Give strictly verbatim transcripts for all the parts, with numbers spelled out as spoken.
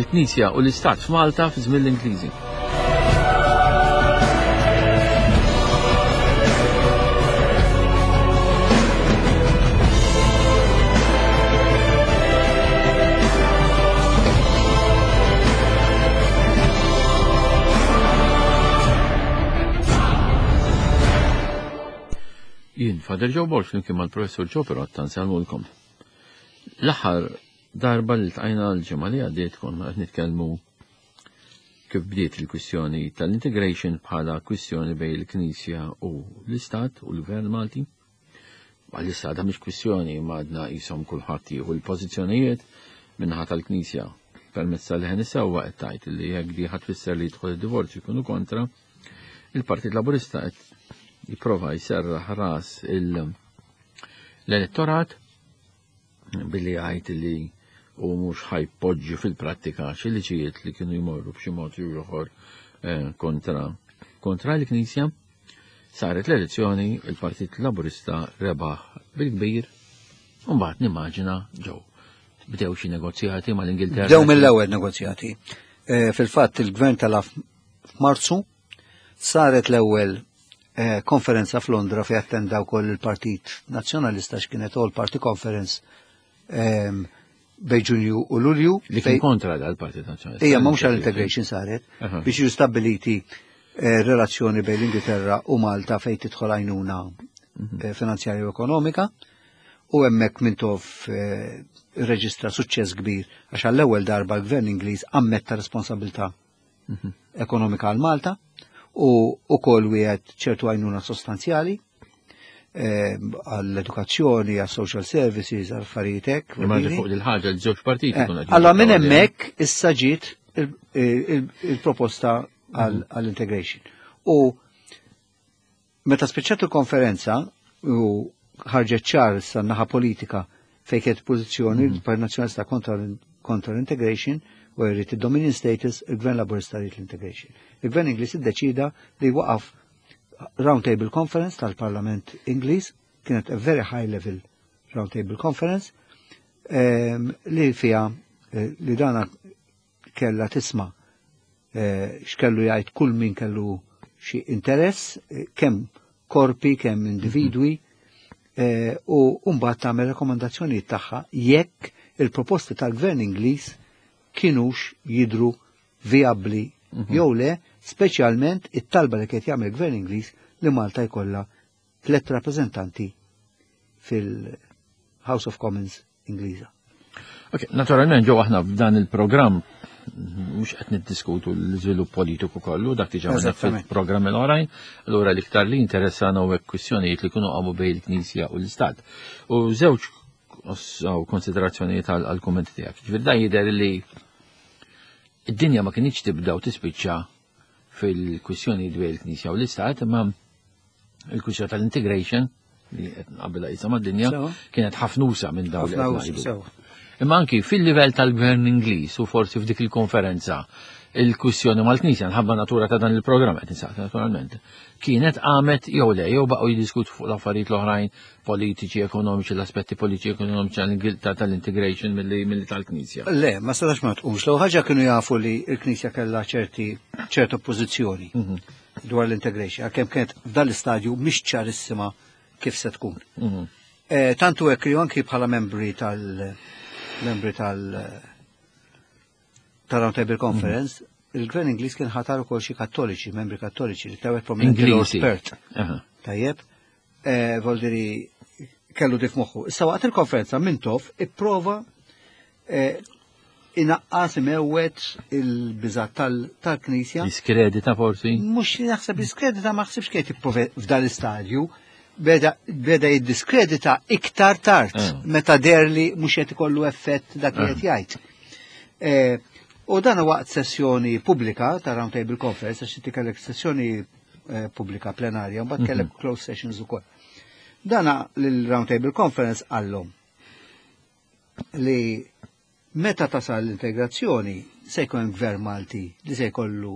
il-Knisja u l-Istat f'Malta fi żmien l-Ingliżi. Jien, Fader Joe Walsh, flimkien mal-Professur Joe Perrotta nsalmulkom. L-aħħar darba li tqajna l-ġimgħa li għaddiet konna qed nitkellmu kif bdiet il-kwistjoni tal-integration bħala kwistjoni bejn il-Knisja u l-Istat u l-Gvern Malti. Għal-Istat mhix kwistjoni m'għadna qishom kulħadd jieħu l-pożizzjonijiet min-naħa tal-Knisja permezz tal-ħen isewwa qed tgħid li jekk di ħadd tfisser li jidħol id-divorzju jkunu kontra, il-Partit Laburista qed jipprova jserraħ ras l-elettorat billi għajt li u mhux ħajpoġġi fil-prattika xi liġijiet li kienu jmorru b'xi mod ieħor kontra kontra l-Knisja. Saret l-elezzjoni, il-Partit Laburista rebaħ bil-kbir u mbagħad nimmaġina ġew bdew xi negozjati mal-Ingilterra. Bdew mill-ewwel negozjati. Fil-fatt il-Gvern talaf f'Marzu saret l-ewwel konferenza f'Londra fi attendaw kol il-Partit Nazzjonalista x'kienet All Party Conference bej Ġunju u Lulju. Li kien kontra dal-Partit Nazzjonalista. Ija, ma mhux għall-integration saret biex jiġu stabiliti relazzjoni bejn l-Ingilterra u Malta fejn tidħol għajnuna finanzjarja u ekonomika u hemmhekk mintof irreġistra suċċess kbir għax għall-ewwel darba l-Gvern Ingliż ammetta responsabilità ekonomika għal Malta u ukoll wieħed ċertu għajnuna sostanzjali għall-edukazzjoni, għal-social services, għal-affarijiet hekk. Imma fuq il-ħaġa l-żewġ partiti. Allora minn hemmhekk issa ġiet il-proposta għall-integration. U meta spiċċat il-konferenza u ħarġet ċar issa naħa politika fejn kienet pożizzjoni l-Partit Nazzjonalista kontra l-integration u jrid id-Dominion status, il-Gvern Laburista jrid l-integration. Il-Gvern Ingliż iddeċida li waqaf round table conference tal-Parlament Ingliż, kienet a very high level round table conference, li fija li dana kella tisma x'kellu jgħid kull min kellu xi interess, kemm korpi, kemm individwi, u mbagħad tagħmel rekomandazzjonijiet tagħha jekk il-proposti tal-Gvern Ingliż kienux jidru viabli jew le, speċjalment it-talba li qed jagħmel il-Gvern Ingliż li Malta jkollha tliet rappreżentanti fil-House of Commons Ingliża. Ok, naturalment ġew aħna f'dan il-programm mhux qed niddiskutu l-iżvilupp politiku kollu, dak diġà fil-programm l-oħrajn, allura l-iktar li interessana hekk kwistjonijiet li kienu qamu bejn il-Knisja u l-Istat. U żewġ konsiderazzjonijiet għall-kummenti tiegħek. Ġifier dan jidher li id-dinja ma kienx tibda u tispiċċa fil-kwistjoni dwar il-Knisja u l-Istat, imma il-kwistjoni tal-integration li qed qabel qisha mad-dinja kienet ħafnusa minn dawn li imma anki fil-livell tal-Gvern Ingliż u forsi f'dik il-konferenza il-kwistjoni mal-Knisja nħabba natura ta' dan il-programm qed nisaq naturalment kienet qamet jew le jew baqgħu jiddiskutu fuq l-affarijiet l-oħrajn politiċi, ekonomiċi, l-aspetti politiċi ekonomiċi tal-integration milli tal-Knisja. Le, ma setax ma tqumx, law ħaġa kienu jafu li l-Knisja kellha ċerti ċerta oppożizzjoni dwar l-integration, għalkemm kienet f'dan l-istadju mhix ċarissima kif se tkun. Tantu hekk anki bħala membri tal- membri tal tal-Round Table Conference, il-Gvern Ingliż kien ħatar ukoll xi Kattoliċi, membri Kattoliċi li tawet prominenti l-espert. Tajjeb, voldiri kellu dif moħħu. Issa waqt il-konferenza Mintoff ipprova inaqqas imewwet il-biżat tal-Knisja. Diskredita forsi? Mhux naħseb diskredita ma ħsibx kien jipprova f'dan l-istadju. Beda jiddiskredita iktar tard meta derli mhux qed ikollu effett dak li qed jgħid. U dan waqt sessjoni pubblika ta' Round Table Conference, għax inti kellek sessjoni pubblika plenarja, mbagħad kellek closed sessions ukoll. Dana l-Round Table Conference għallhom li meta tasal l-integrazzjoni se jkun gvern Malti li se jkollu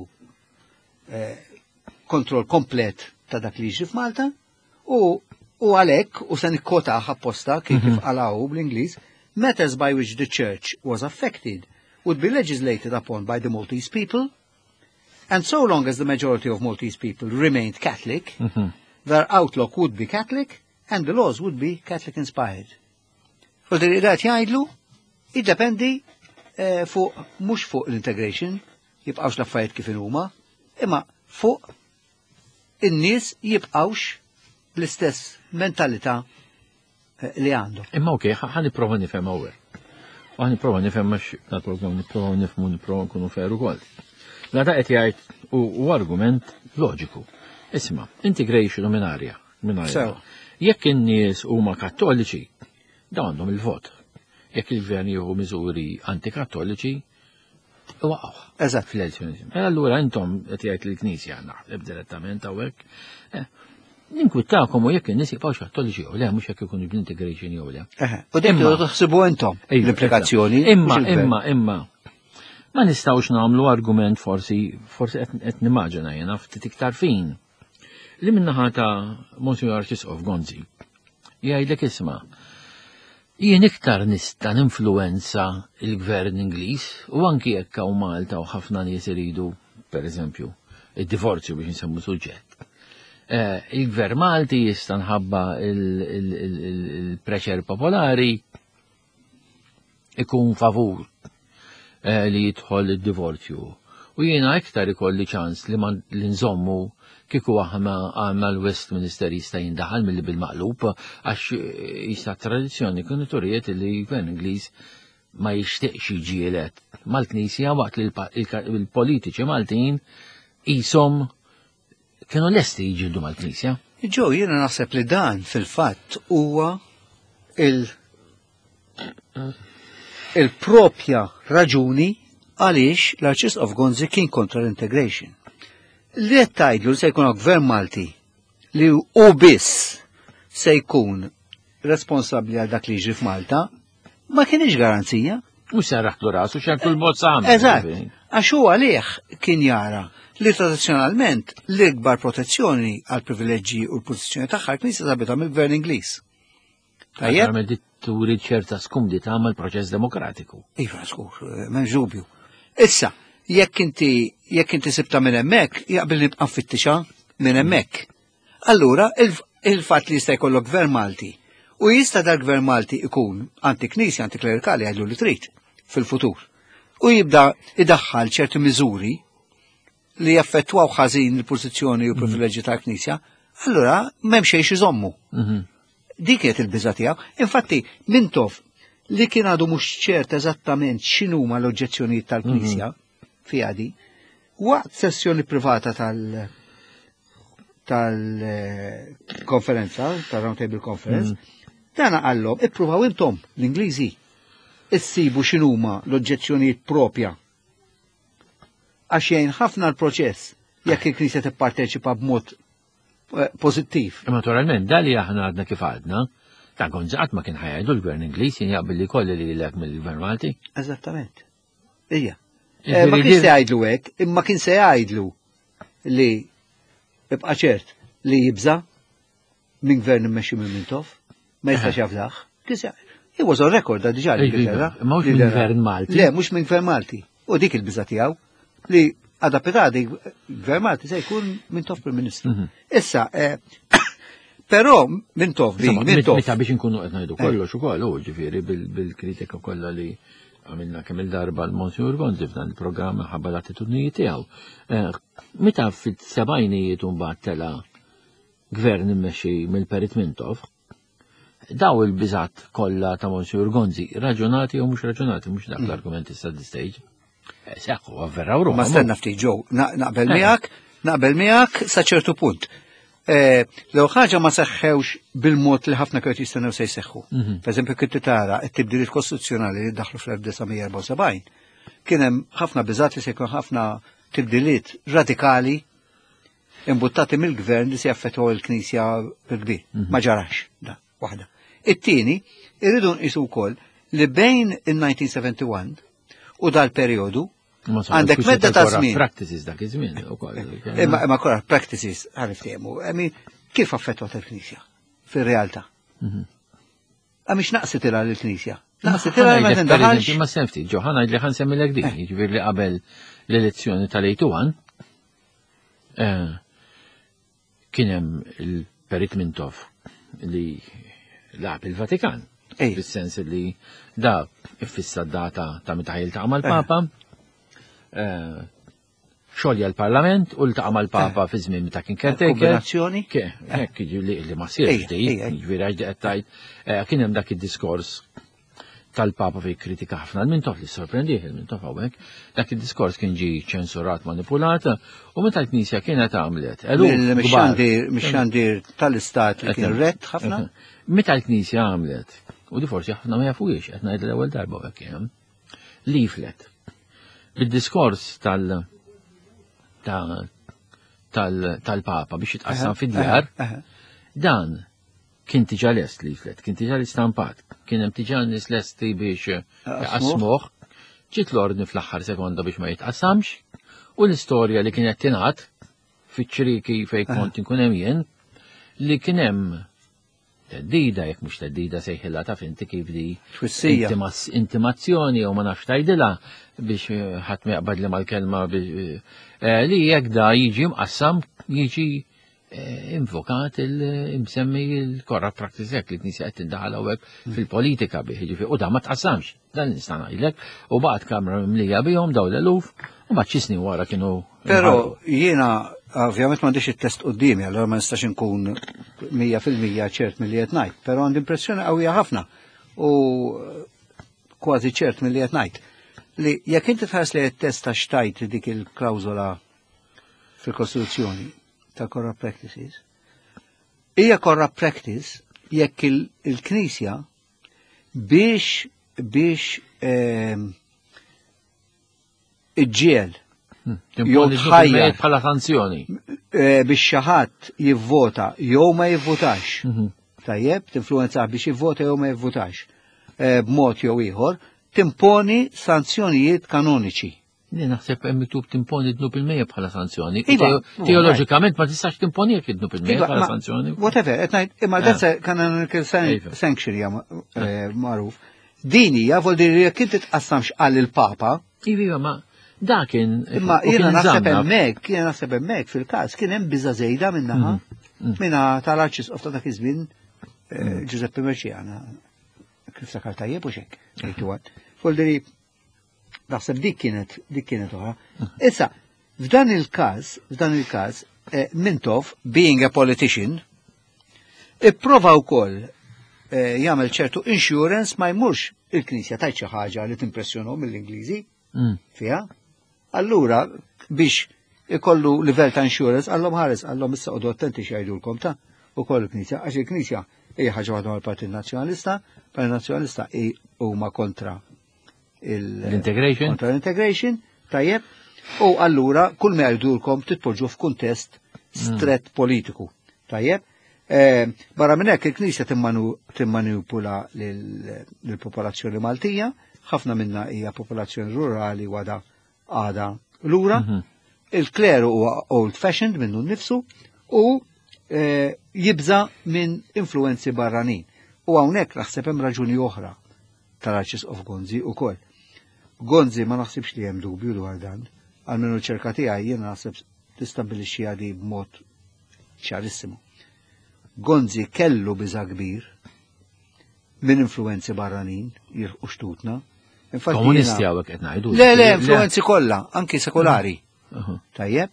kontroll komplet ta' dak li jiġri f'Malta u għalhekk u se nikkotaħ apposta kif qalaw bl-Ingliż, matters by which the church was affected would be legislated upon by the Maltese people, and so long as the majority of Maltese people remained Catholic, Mhm. their outlook would be Catholic, and the laws would be Catholic-inspired. Fuq li qed jgħidlu, jiddependi eh, fuq mhux fuq l-integration, jibqgħux l-affarijiet kif huma, imma fuq in-nies jibqgħux bl-istess mentalità eh, li għandhom. Imma okej, ħan nipprova nifhem hawnhekk. Ħan nipprova nifhem għax tal-programm nipprova nifhmu nipprova nkunu fer ukoll. Nada qed jgħid u argument loġiku. Isma', integration u minarja. Sew. Jekk in-nies huma kattoliċi, dawn għandhom il-vot. Jekk il-gvern jieħu miżuri antikattoliċi, waqgħu. Eżatt. Fl-elezzjoni. E allura intom qed jgħid lill-Knisja naħseb direttament hawnhekk. Ninkwittakom u jekk in-nies jibqgħux kattoliċi jew le mhux jekk ikunu bl-integration jew le. U dik li taħsibu intom l-implikazzjoni. Imma, imma, imma. Ma nistgħux nagħmlu argument forsi, forsi qed nimmaġina jiena ftit iktar fin. Li minnaħa ta' Monsignor Arċisqof Gonzi jgħidlek isma' jien iktar nista' ninfluwenza il-gvern Ingliż u anki jekk hawn Malta u ħafna nies iridu, pereżempju, id-divorzju biex insemmu suġġett. Il-gvern Malti jista' nħabba il-preċer popolari ikun favur li jidħol id-divorzju. U jiena iktar ikolli ċans li nżommu kieku għamma l-Westminster jista' jindaħal mill-li bil-maqlub għax jista' tradizzjoni kienu turijiet li gvern Ingliż ma jixtieqx jiġielet mal-Knisja waqt li l-politiċi Maltin qishom kienu lesti jiġildu mal-Knisja. Ġo, jiena naħseb li dan fil-fatt huwa il-propja raġuni għaliex l-Arċisqof Gonzi kien kontra l-integration. Li qed tgħidlu se jkun gvern Malti li hu biss se jkun responsabbli għal dak li jiġri f'Malta, ma kienx garanzija. U serraħtu rasu xertu l-mod saħam. Eżatt, għax hu għalih kien jara li tradizzjonalment l-ikbar protezzjoni għal privileġġi u l-pożizzjoni tagħha l-Knisja sabitha mill-Gvern Ingliż. Tajjeb. Turi ċerta skumdita għamal proċess demokratiku. Iva, skur, m'hemmx dubju. Issa, jekk inti jekk inti sibta minn hemmhekk, jaqbel nibqa' nfittixa minn hemmhekk. Allura il-fatt li jista' jkollok gvern Malti u jista' dal-gvern Malti ikun anti-Knisja, anti-klerikali għajdu li trid fil-futur. U jibda idaħħal ċerti miżuri li jaffettwaw ħażin il-pożizzjoni u privileġġi tal-Knisja, allura m'hemm xejn iżommu. Dik qed il-biża' tiegħu. Infatti Mintoff li kien għadu mhux ċert eżattament x'inhuma l-oġġezzjonijiet tal-Knisja fiha di, waqt sessjoni privata tal tal-konferenza, tal-Round Table Conference, dana qallhom ippruvaw intom l-Ingliżi issibu x'inhuma l-oġġezzjonijiet propja. Għax jgħin ħafna l-proċess jekk il-Knisja tipparteċipa b'mod pozittiv. Naturalment, dali aħna għadna kif għadna, ta' Gonzi ma kien ħajajdu l-gvern Ingliż jien jaqbel li kolli li l-ek mill-gvern Malti. Eżattament. Ija. Ma kien se jgħidlu hekk, imma kien se jgħidlu li ibqa' ċert li jibża minn gvern immexxi minn Mintoff, ma jistax jafdaħ. Kien se he was on record diġà li Ma mhux minn gvern Malti. Le, mhux minn gvern Malti. U dik il-biża' tiegħu li għada petadi gvern Malti se jkun Mintoff Prim Ministru. Issa, però Mintoff bi Mintoff. Meta biex nkunu qed ngħidu kollox ukoll hu ġifieri bil-kritika kollha li għamilna kemm il-darba l-Monsignor Gonzi f'dan il-programm ħabba l-attitudnijiet tiegħu. Meta fit-sebgħinijiet mbagħad tela gvern immexxi mill-Perit Mintoff, daw il-biżat kollha ta' Monsignor Gonzi raġunati u mhux raġunati mhux dak l-argument issa di stage. Seħħu, għavverraw ruħu. Ma stenna ftit ġew, naqbel miegħek, naqbel miegħek sa ċertu punt. Lew ħaġa ma seħħewx bil-mod li ħafna kienu jistennew se jseħħu. Pereżempju kif tara t-tibdiliet kostituzzjonali li daħlu fl-1974 kien hemm ħafna biżgħat li se jkun ħafna tibdiliet radikali imbuttati mill-gvern li se jaffettwaw il-Knisja bil-kbir. Ma ġarax, da, waħda. It-tieni, irridu nqisu wkoll li bejn il-nineteen seventy-one u dal-periodu għandek medda ta' żmien. Practices dak iż-żmien ukoll. Imma korra practices għariftehmu. Kif affettwat il-Knisja fir-realtà? Għamiex naqsit ilha l-Knisja. Ma sefti, ġo, ħana li ħan semmi l din, ġivir li qabel l-elezzjoni tal-ejtuwan, kienem il-Perit Mintov li laqab il-Vatikan, fil-sens li da fissa data ta' mitaħil ta' mal-Papa, xolja l-Parlament u l-ta' mal-Papa fi żmien ta' kien caretaker. Kombinazzjoni? Li ma sirx di, ġivir għax għettajt, kienem dak il-diskors tal-Papa fi kritika ħafna l-Mintov li sorprendiħ il-Mintov għawek, dak il-diskors kien ġi ċensurat manipulata u meta l-Knisja kienet għamlet. Mixxandir tal-Istat li kien ret ħafna? Meta l-Knisja għamlet, u di forsi ħafna ma jafujiex, għetna id l-ewel darba għek jem, leaflet, bil-diskors tal- tal-Papa biex jitqassam fid-djar, dan kien tiġa lest leaflet, kien tiġa l-istampat, kien hemm tiġa nis lesti biex jaqasmuh, ġiet l-ordni fl-aħħar sekonda biex ma jitqassamx, u l-istorja li kienet tingħat fiċ-ċriki fejn kont inkun hemm jien li kien hemm teddida, jekk mhux teddida sejħilha taf inti kif di intimazzjoni u ma nafx tgħidilha biex ħadd ma jaqbad li mal-kelma li jekk da jiġi mqassam jiġi invokat il-imsemmi il-corrupt practices li knisja qed tindaħal hawnhekk fil-politika bih jiġifieri u da ma tqassamx dan nista' ngħidlek u bagħad kamra mimlija bihom dawn l-eluf u mbagħad xi snin wara kienu. Però jiena ovvjament m'għandix it-test qudiemi, allura ma nistax inkun mija fil-mija ċert milli qed ngħid, però għandi impressjoni qawwija ħafna u kważi ċert milli qed ngħid li jekk inti tħares li t-test ta' xtajt dik il-klawżola fil-Kostituzzjoni ta' corrupt practices. Hija corrupt practice jekk il-Knisja biex biex iġġiel jew tħajjar bħala sanzjoni biex xi ħadd jivvota jew ma jivvotax. Tajjeb, tinfluwenza biex jivvota jew ma jivvotax b'mod jew ieħor, timponi sanzjonijiet kanoniċi. Naħseb hemm miktub timponi dnub il-mejja bħala sanzjoni. Teoloġikament ma tistax timponi jekk dnub il-mejja bħala sanzjoni. Whatever, qed ngħid imma dan canonical sanction hija magħruf. Din hija vuol dire jekk inti tqassamx qal il-Papa. Iva, ma dakin. Imma jiena naħseb hemmhekk, jiena naħseb hemmhekk fil-każ kien hemm biża' żejda minnaħa minna tal-Arċisqof ta' dak iż-żmien Giuseppe Merciana. Kif sakar tajjeb u xek. Vuol dire naħseb dik kienet dik kienet oħra. Issa, f'dan il-każ, f'dan il-każ, Mintov, being a politician, ipprova wkoll jagħmel ċertu insurance ma jmurx il-Knisja tajt xi ħaġa li timpressjonhom mill-Ingliżi fiha. Allura biex ikollu livell ta' insurance għallhom ħares għallhom issa qogħdu attenti x'jgħidulkom ta' ukoll il-Knisja għax il-Knisja hija ħaġa waħda mal-Partit Nazzjonalista, Partit Nazzjonalista huma kontra l-integration. Kontra l-integration, tajjeb, u allura kull ma jgħidulkom titpoġġu f'kuntest stret politiku. Tajjeb, barra minn hekk il-Knisja timmanipula lill-popolazzjoni Maltija, ħafna minna hija popolazzjoni rurali wada għada lura, il-kleru huwa old fashioned minnu nnifsu u jibża minn influenzi barranin. U hawnhekk naħseb hemm raġuni oħra tal-Arċisqof Gonzi ukoll. Gonzi ma naħsibx li hemm dubju dwar dan, għalmenu ċerka tiegħi jiena naħseb tistabbilixxiha di b'mod ċarissimu. Gonzi kellu biża' kbir minn influenzi barranin jirħu xtutna. Komunisti hawnhekk qed ngħidu. Le, le, influenzi kollha, anki sekolari. Tajjeb.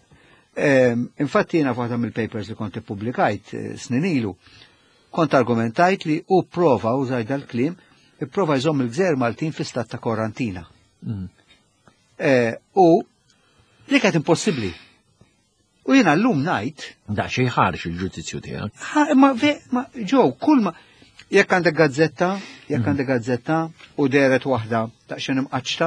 Infatti jiena f'waħda mill-papers li kont ippubblikajt snin ilu, kont argumentajt li u prova użaj dal-kliem ipprova jżomm il-Gżejjer Maltin fi stat ta' karantina. U li kienet impossibbli. U jiena llum ngħid. Da xi ħarx il-ġudizzju tiegħek. Ma ġew kull ma jekk għandek gazzetta, jekk għandek gazzetta u deret waħda ta' xejn imqaċċta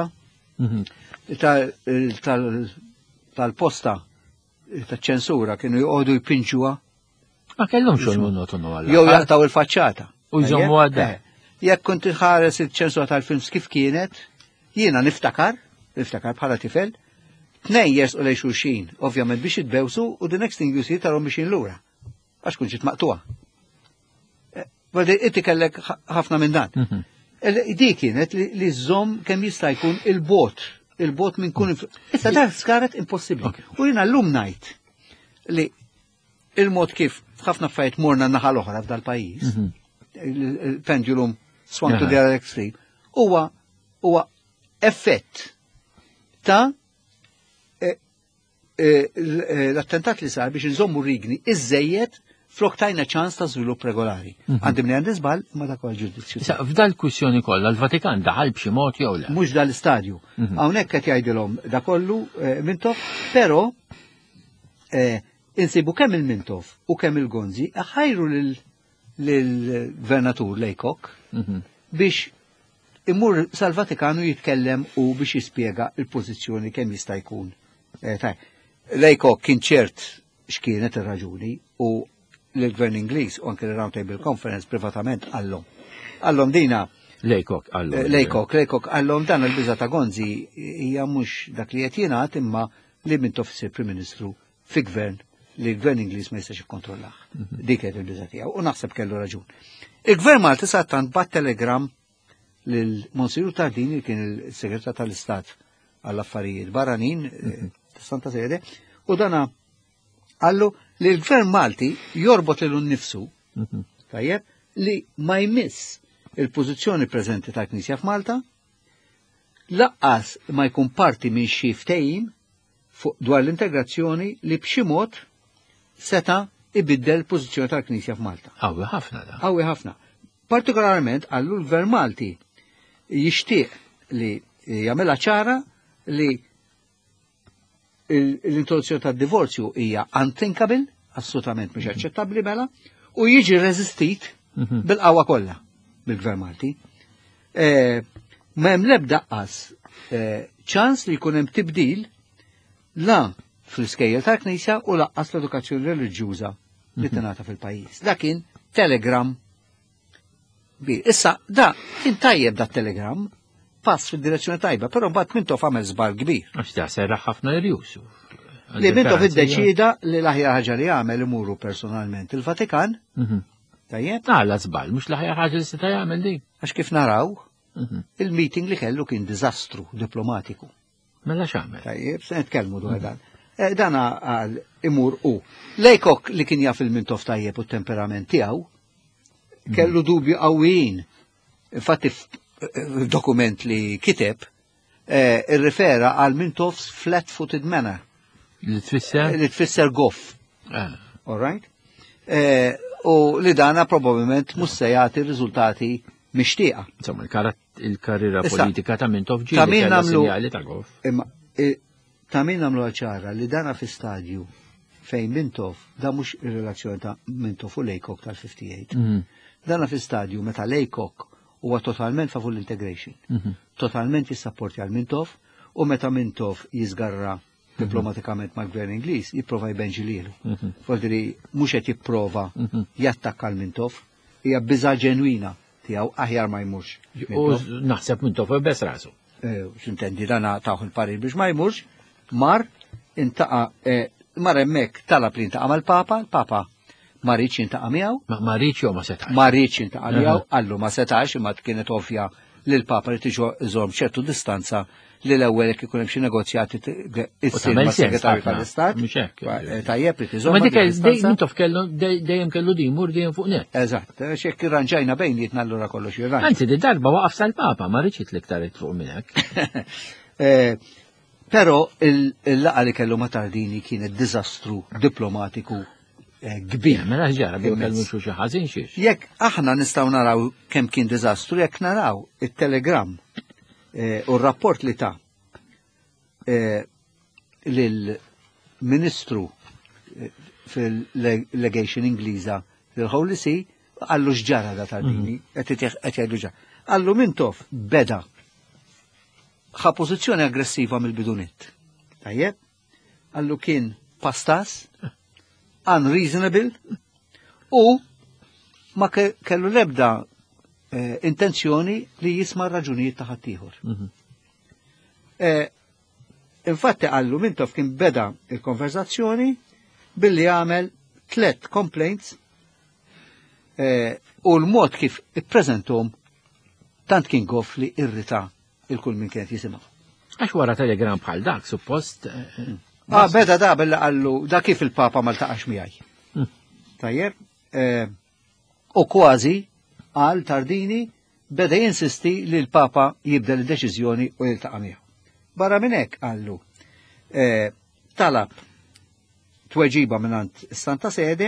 tal-posta taċ-ċensura kienu jqogħdu jpinġuha. Ma kellhom xogħol monotonu għal. Jew jaqtaw il-faċċata. U jżommu għadda. Jekk kont ħares il-ċensura tal-films kif kienet, jiena niftakar, niftakar bħala tifel, tnejn jersqu lejn xulxin, ovvjament biex jitbewsu u the next thing you see tarhom biex lura. Għax kun ġiet maqtuha. Għaldi inti kellek ħafna minn dan. Di kienet li żomm kemm jista' jkun il-bot, il-bot minn kun. Issa da skaret impossibbli. U jiena llum ngħid li il-mod kif ħafna affarijiet morna naħa l-oħra f'dal pajjiż, il-pendulum swung to the other extreme, huwa huwa effett ta' l-attentat li sar biex nżommu rigni iżejjed flok tajna ċans ta' żvilupp regolari. Għandim li għandi żball ma dak huwa ġudizzju. F'dal kwistjoni kollha l-Vatikan daħal b'xi mod jew le. Mhux dal-istadju. Hawnhekk qed jgħidilhom da kollu Mintoff, però insibu kemm il-Mintoff u kemm il-Gonzi ħajru lill-Gvernatur Lejkok biex imur sal-Vatikanu jitkellem u biex jispjega il-pożizzjoni kemm jista' jkun. Lejkok kien ċert x'kienet ir-raġuni u l-Gvern Ingliż u anke l-Round Table Conference privatament għallhom. Għallhom dina Lejkok għallhom. Lejkok, Lejkok għallhom dan il-biża ta' Gonzi hija mhux dak li qed jingħad imma li Mintoff isir Prim Ministru fi gvern li l-Gvern Ingliż ma jistax ikkontrollah. Dik kienet il-biża tiegħu u naħseb kellu raġun. Il-Gvern Malti sa tant bat telegram lil Monsiru Tardini kien il-Segretar tal-Istat għall-affarijiet barranin Santa Sede u dana għallu li l-Gvern Malti jorbot l nnifsu tajjeb li ma jmiss il-pożizzjoni preżenti ta' Knisja f'Malta laqqas ma jkun parti minn xi ftehim dwar l-integrazzjoni li b'xi mod seta' ibiddel il-pożizzjoni tal-Knisja f'Malta. Qawwi ħafna da. Qawwi ħafna. Partikolarment għallu l-Gvern Malti jixtieq li jagħmilha ċara li l-introduzzjoni tad-divorzju hija unthinkable, assolutament mhux aċċettabbli mela, u jiġi reżistit bil-qawwa kollha bil-Gvern Malti. Ma hemm l-ebda qas ċans li jkun hemm tibdil la fl-iskejjel tal-Knisja u laqqas l-edukazzjoni reliġjuża li tingħata fil-pajjiż. Da kien telegram kbir. Issa da kien tajjeb da telegram pass fil-direzzjoni tajba, però mbagħad Mintoff għamel żball kbir. Għax da serraħ ħafna irjusu. Li Mintoff iddeċida li l-aħjar ħaġa li jagħmel imuru personalment il-Vatikan. Tajjeb? Għala żball, mhux l-aħjar ħaġa li seta' jagħmel din. Għax kif naraw, il-meeting li kellu kien diżastru diplomatiku. Mela x'għamel? Tajjeb, se nitkellmu dwar dan. Dan għal imur u. Lejkok li kien jaf il-Mintoff tajjeb u t-temperament tiegħu kellu dubju qawwijin. Infatti dokument li kiteb irrifera għal Mintoff's flat-footed manner. Li tfisser? Li tfisser goff. All right? U li dana probabbilment mhux se jagħti riżultati mixtieqa. Insomma, il-karriera politika ta' Mintoff ġieli kellha sinjali ta' goff. Ta' min nagħmlu ċara li dana fi stadju fejn Mintoff da mhux ir-relazzjoni ta' Mintoff u Lejkok tal-fifty-eight. Dana fi stadju meta Lejkok huwa totalment favur l-integration. Totalment jissapporti għal Mintoff u meta Mintoff jiżgarra diplomatikament mal-Gvern Ingliż jipprova jbenġi lilu. Fordiri mhux qed jipprova jattakka l-Mintoff, hija biża' ġenwina tiegħu aħjar ma jmurx. U naħseb Mintoff bes rasu. X'intendi dana taħu l-parir biex ma jmurx, mar intaqa' mar hemmhekk talab li intaqa' mal-Papa, l-Papa ma rridx jintaqa' miegħu. Ma rridx jew ma setax. Ma rridx jintaqa' miegħu, għallu ma setax imma kienet ovvja li l-Papa li tiġu iżomm ċertu distanza li l-ewwel jekk ikun hemm xi negozjati issir mas-Segretarju tal-Istat. Tajjeb li tiżomm. Ma dik Mintoff kellu dejjem kellu din mur dejjem fuq net. Eżatt, x'hekk irranġajna bejnietna allura kollox jirranġa. Anzi, di darba waqaf sal-Papa ma rridx jitliktar fuq minn hekk. Però il-laqa li kellu ma' Tardini kienet diżastru diplomatiku kbir. Mela ġara biex kellu xi ħażin xiex. Jekk aħna nistgħu naraw kemm kien diżastru, jekk naraw it-telegram u r-rapport li ta' lill-Ministru fil-legation Ingliża fil-Holy See għallu x'ġara da Tardini, qed jgħidu ġara. Għallu Mintoff beda ħa pożizzjoni aggressiva mill-bidunet. Tajjeb? Għallu kien pastas, unreasonable, u ma kellu lebda intenzjoni li jisma' raġunijiet ta' ħaddieħor. Infatti għallu Mintoff kien beda il-konverzazzjoni billi għamel tlet complaints u l-mod kif ippreżentom tant kien goff li irrita il-kull min kienet jisimgħu. Għax wara telegram bħal dak, suppost. Ah, beda da bella għallu, da kif il-Papa ma ltaqax miegħi. Tajjeb, u kważi għal Tardini beda jinsisti li l-Papa jibdel id-deċiżjoni u jiltaqa' miegħu. Barra minn hekk għallu talab tweġiba mingħand is-Santa Sede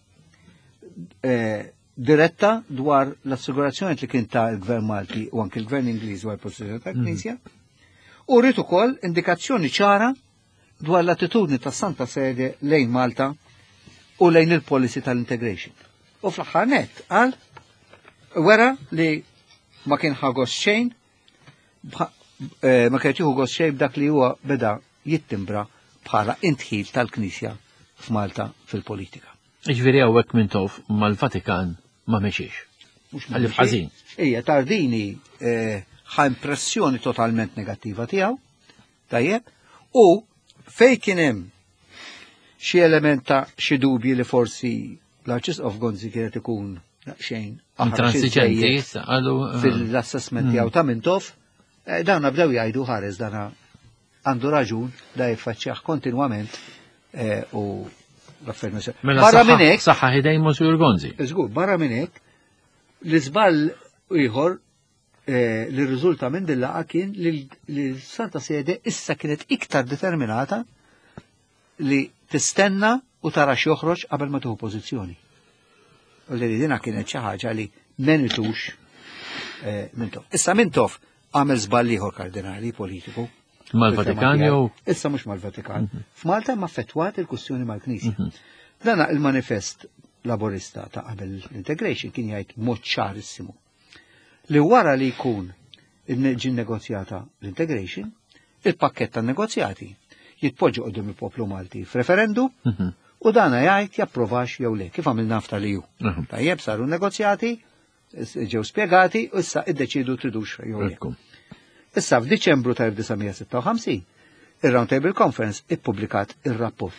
diretta dwar l-assigurazzjoni li kien ta' il-Gvern Malti u anke il-Gvern Ingliż dwar il-pożizzjoni tal-Knisja, u rrid ukoll indikazzjoni ċara dwar l-attitudni tas Santa Sede lejn Malta u lejn il-policy tal-integration. U fl-aħħar nett qal wera li ma kien ħagos xejn, ma kien jieħu gos xejn b'dak li huwa beda jittimbra bħala intħil tal-Knisja f'Malta fil-politika. Ġifieri hawnhekk minn tof mal-Vatikan ma mexiex. Għalli f'ħażin. Ija Tardini ħa impressjoni totalment negattiva tiegħu, tajjeb, u fejn kien hemm xi element ta' xi dubji li forsi l-Arċisqof Gonzi kienet ikun xejn intransiġenti fil-assessment tiegħu ta' Mintof, dawn bdew jgħidu ħares dana għandu raġun da jiffaċċjah kontinwament u l-affermazzjoni. Barra minn hekk saħħa ħidej Monsignor Gonzi. Żgur, barra minn hekk l-iżball ieħor li rriżulta minn din laqgħa kien li Santa Sede issa kienet iktar determinata li tistenna u tara x'joħroġ qabel ma tieħu pożizzjoni. U li dina kienet xi ħaġa li menitux Mintof. Issa Mintof għamel żball ieħor kardinali politiku. Mal-Vatikan jew? Issa mhux mal-Vatikan. F'Malta ma ffettwat il-kwistjoni mal-Knisja. Dana il-manifest laborista ta' qabel l-integration kien jgħid mod ċarissimu li wara li jkun ġin negozjata l-integration, il-pakket tan negozjati jitpoġġu qudiem il-poplu Malti f'referendum u dana jgħid japprovax jew le, kif għamilna f'taliju. Tajjeb saru negozjati, ġew spjegati u issa iddeċidu tridux jew le. Issa f'Diċembru ta' elf tisa' sitta u ħamsin ir-Round Table Conference ippubblikat ir-rapport.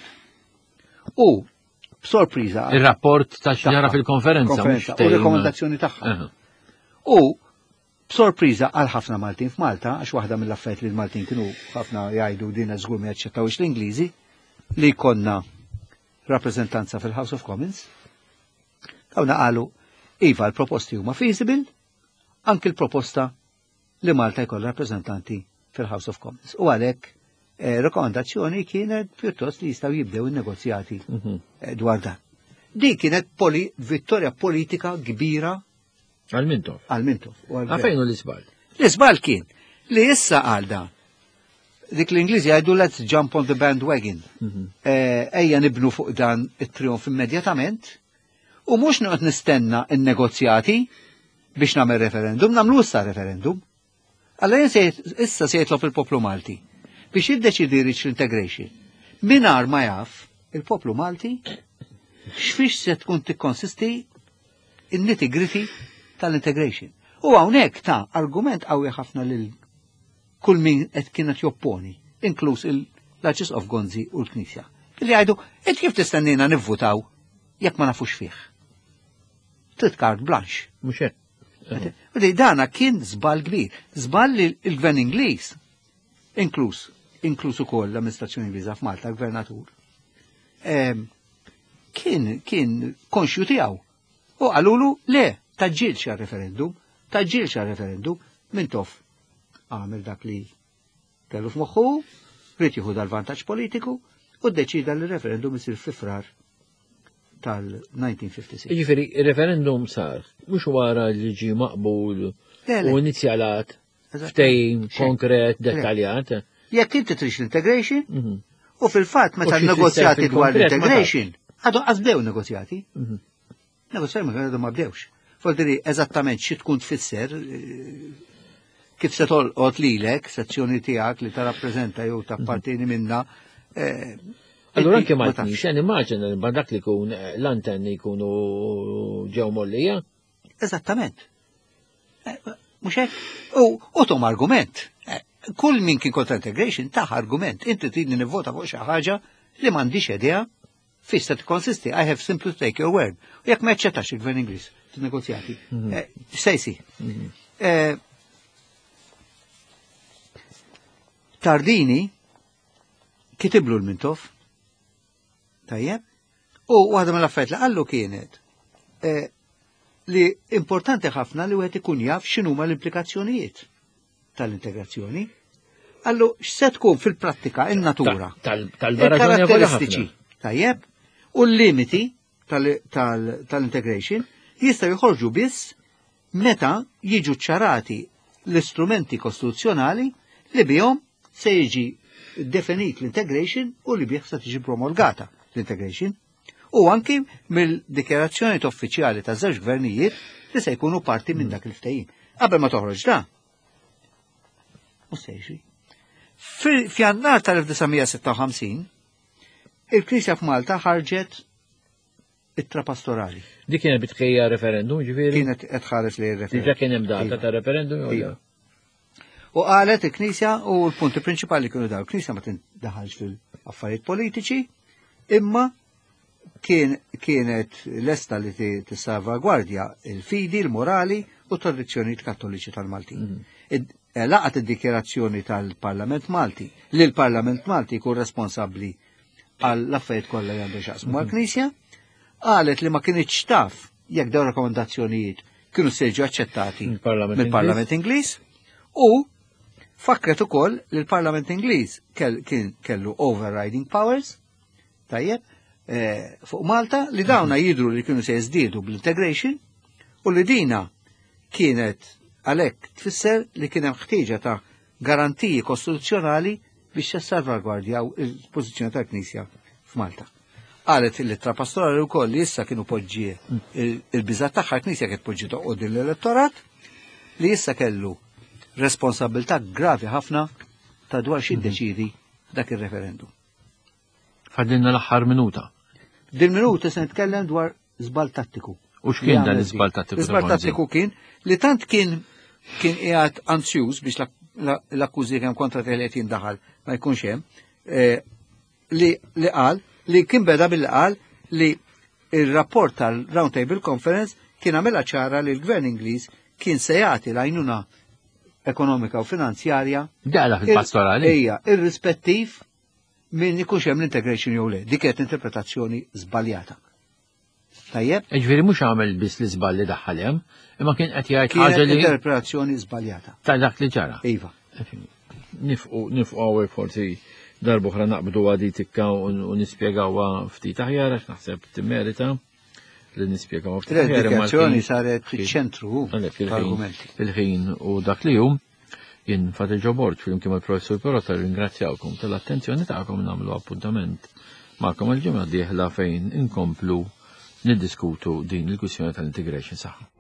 U b'sorpriża ir-rapport ta' x'ġara fil-konferenza u rekomendazzjoni tagħha. U b'sorpriża għal ħafna Maltin f'Malta, għax waħda mill-affarijiet li l-Maltin kienu ħafna jgħidu din żgur ma jaċċettawx l-Ingliżi, li jkollna rappreżentanza fil-House of Commons. Dawna qalu iva l-proposti huma feasible, anke l-proposta li Malta jkollha rappreżentanti fil-House of Commons. U għalhekk rekomendazzjoni kienet pjuttost li jistgħu jibdew in-negozjati dwar dan. Din kienet vittorja politika kbira Għal-Mintof. Għal-Mintof. Għafejn u l-isbal? L-isbal kien li issa għal dan. Dik l-Ingliżi għajdu let's jump on the bandwagon. Ejja nibnu fuq dan it-trionf immedjatament u mhux noqgħod nistenna n-negozjati biex nagħmel referendum, nagħmlu issa referendum. Alla issa se jitlob il-poplu Malti biex jiddeċidi reach l-integration. Minar ma jaf il-poplu Malti x'fiex se tkun tikkonsisti in-nitty-gritty tal-integration. U hawnhekk ta' argument qawwi ħafna lil kull min qed kienet jopponi, inkluż l-Arċisqof Gonzi u l-Knisja. Li jgħidu, qed kif tistennina nivvutaw jekk ma nafux fih. Trid kart blanche. Mhux hekk. U li dana kien żball kbir, żball li l-Gvern Ingliż, inkluż inkluż ukoll l-amministrazzjoni Ingliża f'Malta, l-Gvernatur, kien kien konxju tiegħu. U għalulu le, taġġilx għal-referendum, taġġilx għal-referendum, Mintof għamil dak li kellu f'moħħu, rrid jieħu dal-vantaġġ politiku u ddeċida li referendum isir fifrar tal-nineteen fifty-six. Jiġifieri ir-referendum sar mhux wara li ġie maqbul u inizjalat ftehim konkret dettaljat. Jekk inti trix l-integration u fil-fatt meta n-negozjati dwar l-integration għadu għazbdew negozjati. Negozjati għadu ma bdewx. Fordiri eżattament xi tkun tfisser kif se tolqot lilek sezzjoni tiegħek li tarrappreżenta jew tappartieni minna. Allura anke ma tnix, xen immaġina li dak li jkun l-antenni jkunu ġew mollija. Eżattament. Mhux hekk? U tom argument. Kull min kien kontra integration taħ argument. Inti tidni nivvota fuq xi ħaġa li m'għandix idea fiex se tikkonsisti. I have simply to take your word. U jekk ma jaċċettax il-Gvern Ingliż fin-negozjati. Sejsi. Eh, Tardini kitiblu l-Mintoff, tajjeb, u għadha mill-affarijiet li għallu kienet eh, li importanti ħafna li wieħed ikun jaf x'inhuma l-implikazzjonijiet tal-integrazzjoni. Allu x'se tkun fil-prattika in-natura, il-karatteristiċi, tajjeb, u l-limiti tal-integration jistgħu jħorġu biss meta jiġu ċarati l-istrumenti kostituzzjonali li bihom se jiġi definit l-integration u li bih se tiġi promulgata l-integration. U anki mill-dikjerazzjoni uffiċjali ta' żewġ gvernijiet li se jkunu parti minn dak il-ftehim. Qabel ma toħroġ da. U se jiġri. F'jannar tal-elf tisa' sitta u ħamsin, il-Knisja f'Malta ħarġet it-tra pastorali. Dik kienet bitkejja referendum, ġifieri? Kienet qed ħares li referendum. Diġà kien hemm data ta' referendum jew U qalet il-Knisja u l-punti prinċipali kienu daw. Il-Knisja ma tindaħalx fil-affarijiet politiċi, imma kien, kienet lesta li tissalvagwardja il-fidi, il-morali u tradizzjonijiet kattoliċi tal-Malti. Mm. Laqat id-dikjerazzjoni tal-Parlament Malti li l-Parlament Malti jkun responsabbli għall-affarijiet kollha li għandu x'jaqsmu mal-Knisja, qalet li ma kienx taf jekk dawn rakkomandazzjonijiet kienu se jiġu aċċettati mill-Parlament Ingliż u fakret ukoll li l-Parlament Ingliż kellu overriding powers, tajjeb, fuq Malta li dawna jidru li kienu se jiżdiedu bl-integration u li dina kienet għalhekk tfisser li kien hemm ħtieġa ta' garantiji kostituzzjonali biex jassalvagwardjaw il-pożizzjoni tal-Knisja f'Malta. Qalet il-ittra pastorali wkoll li issa kienu poġġie il-biżat tagħha l-Knisja kienet poġġi toqgħod l-elettorat li issa kellu responsabilità gravi ħafna ta' dwar xi ddeċidi dak ir-referendum. Fadilna l-aħħar minuta. Din minuta se nitkellem dwar żball tattiku. U x'kien dan l-iżball tattiku? L-iżball tattiku kien li tant kien kien qiegħed anzjuż biex l-akkużi kemm kontra li qed jindaħal ma jkunx hemm li li qal li kien beda bil qal li ir-rapport tal-Round Table Conference kien għamilha ċara li l-Gvern Ingliż kien se jagħti l-għajnuna ekonomika u finanzjarja daqla fil-pastorali. Ejja, irrispettiv minn ikunx hemm l-integration jew le. Dik kienet interpretazzjoni żbaljata. Tajjeb? Ġifieri mhux għamel biss li żball li daħħal hemm, imma kien qed jgħid ħaġa li interpretazzjoni żbaljata. Ta' dak li ġara. Iva. Nifqu nifqu hawnhekk forsi darba oħra naqbdu għadi tikka u nispjegawha ftit aħjar għax naħseb timmerita li nispjegawha ftit aħjar. L-edukazzjoni saret fiċ-ċentru tal-argumenti. Il-ħin u dak li hu jien Fatel Ġobort fil-imkien mal-Professur Perrotta ringrazzjawkom tal-attenzjoni tagħkom nagħmlu appuntament magħkom il-ġimgħa d-dieħla fejn inkomplu niddiskutu din il-kwistjoni tal-integration saħħa.